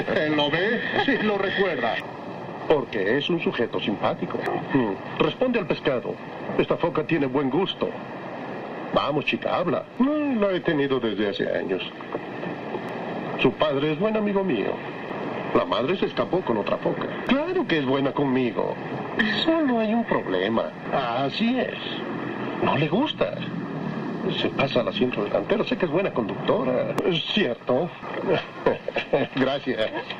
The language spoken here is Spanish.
¿Lo ve? Sí, lo recuerda. Porque es un sujeto simpático. Responde al pescado. Esta foca tiene buen gusto. Vamos, chica, habla. La he tenido desde hace años. Su padre es buen amigo mío. La madre se escapó con otra foca. Claro que es buena conmigo. Solo hay un problema. Así es. No le gusta. Se pasa al asiento delantero. Sé que es buena conductora. ¿Cierto? Gracias.